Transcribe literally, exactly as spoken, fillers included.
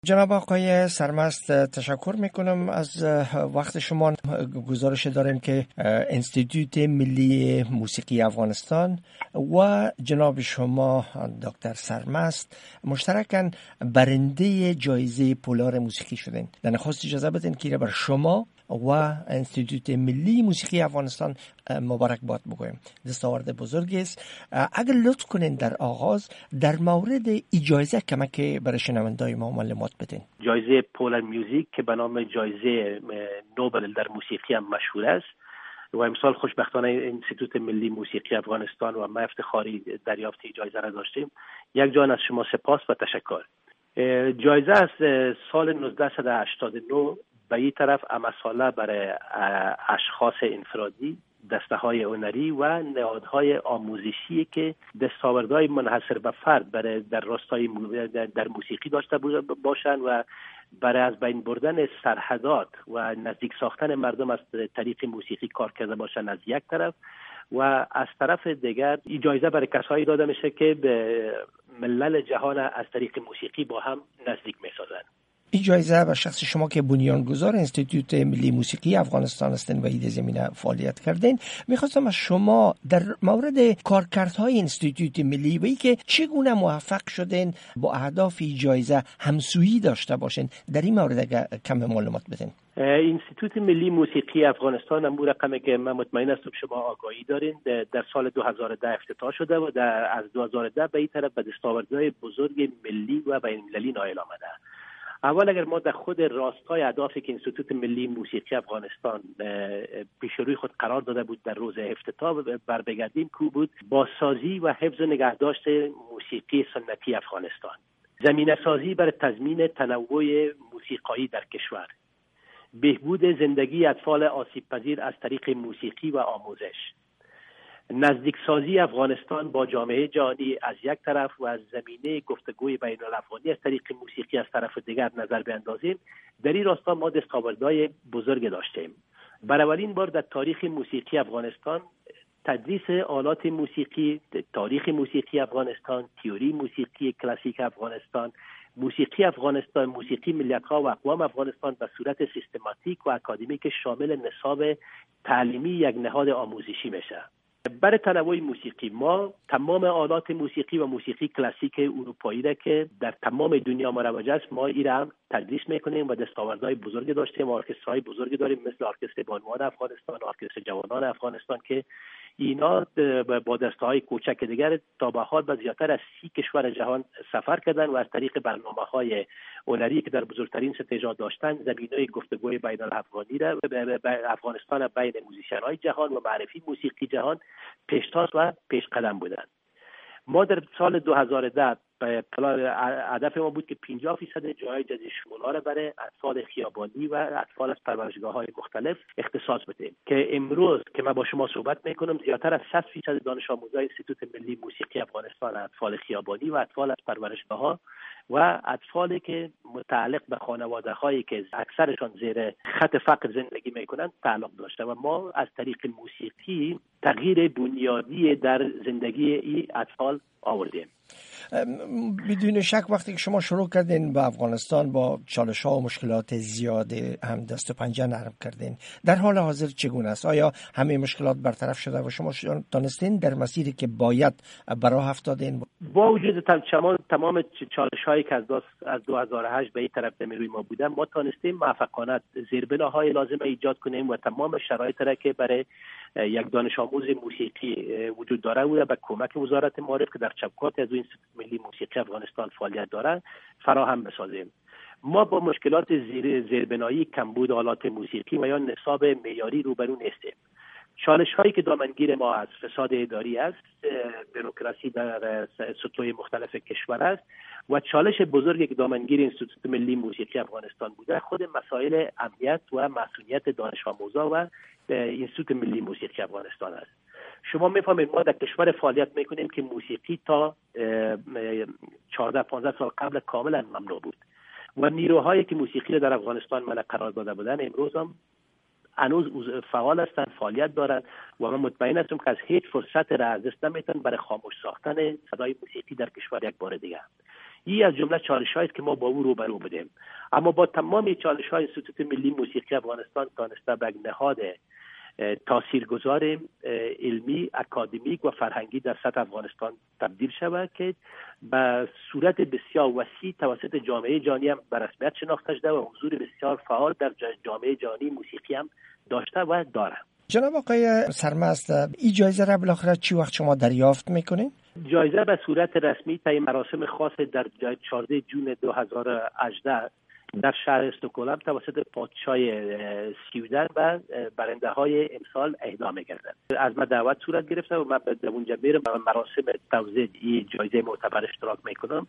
جناب آقای سرمست، تشکر میکنم از وقت شما. گزارش داریم که انستیتوت ملی موسیقی افغانستان و جناب شما دکتر سرمست مشترکاً برنده جایزه پولار موسیقی شدین. در نخست اجازه بدین که بر شما و انستیتوت ملی موسیقی افغانستان مبارک باد بگویم. دستاورد بزرگی است. اگر لطف کنین در آغاز در مورد این جایزه کمک برای شنوندای ما معلومات بدین. جایزه پولار میوزیک که به نام جایزه نوبل در موسیقی هم مشهور است و امسال خوشبختانه انستیتوت ملی موسیقی افغانستان و ما افتخاری دریافت جایزه را داشتیم. یک جان از شما سپاس و تشکر. جایزه از سال نوزده هشتاد و نه به این طرف امساله برای اشخاص انفرادی، دسته‌های هنری و نهادهای آموزشی که دستاوردهای منحصر به فرد برای در راستای در موسیقی داشته باشند و برای از بین بردن سرحدات و نزدیک ساختن مردم از طریق موسیقی کار کرده باشند از یک طرف، و از طرف دیگر این جایزه برای کسایی داده میشه که به ملل جهان از طریق موسیقی با هم نزدیک میسازند. این جایزه و شخص شما که بنیانگذار انستیتوت ملی موسیقی افغانستان هستین و این زمینه فعالیت کردین، میخواستم از شما در مورد کارکردهای انستیتوت ملی و اینکه چگونه موفق شدین با اهداف این جایزه همسویی داشته باشین در این مورد اگر کم معلومات بدین. انستیتوت ملی موسیقی افغانستان هم رقمی که من مطمئن هستم شما آگاهی دارین در سال دو هزار و ده افتتاح شده و در از دو هزار و ده به این طرف به دستاوردهای بزرگ ملی و بین‌المللی نائل آمده. اول اگر ما در خود راستای اهدافی که انستیتوت ملی موسیقی افغانستان پیش روی خود قرار داده بود در روز افتتاح بر بگردیم، کو بود بازسازی و حفظ و نگهداشت موسیقی سنتی افغانستان، زمینه سازی برای تضمین تنوع موسیقایی در کشور، بهبود زندگی اطفال آسیب پذیر از طریق موسیقی و آموزش، نزدیک سازی افغانستان با جامعه جهانی از یک طرف و از زمینه گفتگوی بین الافغانی از طریق موسیقی از طرف دیگر نظر بیندازیم. در این راستا ما دستاوردهای بزرگ داشتیم. برای اولین بار در تاریخ موسیقی افغانستان تدریس آلات موسیقی، تاریخ موسیقی افغانستان، تئوری موسیقی کلاسیک افغانستان، موسیقی افغانستان، موسیقی ملیت‌ها و اقوام افغانستان به صورت سیستماتیک و اکادمیک شامل نصاب تعلیمی یک نهاد آموزشی میشه. برای تنوع موسیقی ما تمام آلات موسیقی و موسیقی کلاسیک اروپایی را که در تمام دنیا مروج است ما این را هم تدریس میکنیم و دستاوردهای بزرگ داشتیم و ارکسترهای بزرگ داریم مثل ارکستر بانوان افغانستان، ارکستر جوانان افغانستان که اینا با دسته‌های کوچک دیگر تا به حال به زیاتر از سی کشور جهان سفر کردن و از طریق برنامه‌های هنری که در بزرگترین ستیج‌ها داشتن زمینه گفتگوی بین الافغانی را به افغانستان بین موزیسین‌های جهان و معرفی موسیقی جهان پیشتاز و پیش قدم بودند. ما در سال دو هزار و ده هدف ما بود که پنجاه درصد جای جدید شمول‌ها را برای اطفال خیابانی و اطفال از پرورشگاه‌های مختلف اختصاص بدیم که امروز که من با شما صحبت می‌کنم زیاتر از صد درصد دانش آموزای انستیتوت ملی موسیقی افغانستان اطفال خیابانی و اطفال از پرورشگاه‌ها و اطفالی که متعلق به خانواده‌هایی که اکثرشان زیر خط فقر زندگی می‌کنند تعلق داشته و ما از طریق موسیقی تغییر بنیادی در زندگی این اطفال آوردیم. بدون شک وقتی که شما شروع کردین به افغانستان با چالش ها و مشکلات زیاد هم دست و پنجه نرم کردین، در حال حاضر چگونه است؟ آیا همه مشکلات برطرف شده و شما دانستین در مسیری که باید برای افتادین؟ با وجود تمام تمام چالش هایی که از از دو هزار و هشت به این طرف به روی ما بودن، ما تونستیم موفقانه زیربناهای لازم ایجاد کنیم و تمام شرایط را که برای یک دانش آموز موسیقی وجود داره و به کمک وزارت معارف که در چوکات از انستیتوت ملی موسیقی افغانستان فعالیت داره فراهم بسازیم. ما با مشکلات زیر زیربنایی، کمبود آلات موسیقی و یا نصاب معیاری روبرو نیستیم. چالش هایی که دامنگیر ما از فساد اداری است، بروکراسی در سطوح مختلف کشور است و چالش بزرگی که دامنگیر انستیتوت ملی موسیقی افغانستان بوده خود مسائل امنیت و مسئولیت دانش آموزا و انستیتوت ملی موسیقی افغانستان است. شما میفهمید ما در کشور فعالیت میکنیم که موسیقی تا چهارده پانزده سال قبل کاملا ممنوع بود و نیروهایی که موسیقی در افغانستان من قرار داده بودن امروز هم هنوز فعال هستند، فعالیت دارند و من مطمئن هستم که از هیچ فرصت را از دست نمیتن برای خاموش ساختن صدای موسیقی در کشور یک بار دیگه. این از جمله چالش‌هایی است که ما با او روبرو بودیم. اما با تمام چالش‌های انستیتوت ملی موسیقی افغانستان تانسته به نهاد تاثیرگذار علمی، اکادمیک و فرهنگی در سطح افغانستان تبدیل شود که به صورت بسیار وسیع توسط جامعه جهانی هم به رسمیت شناخته شده و حضور بسیار فعال در جامعه جهانی موسیقی هم داشته و داره. جناب آقای سرمست، این جایزه را بالاخره چی وقت شما دریافت میکنین؟ جایزه به صورت رسمی طی مراسم خاص در چهاردهم جون دو هزار و هجده در شهر استکهلم توسط پادشاه سوئدن و برنده های امسال اهدا می‌گردد. از من دعوت صورت گرفته و من به اونجا میرم و مراسم توزیع این جایزه معتبر اشتراک میکنم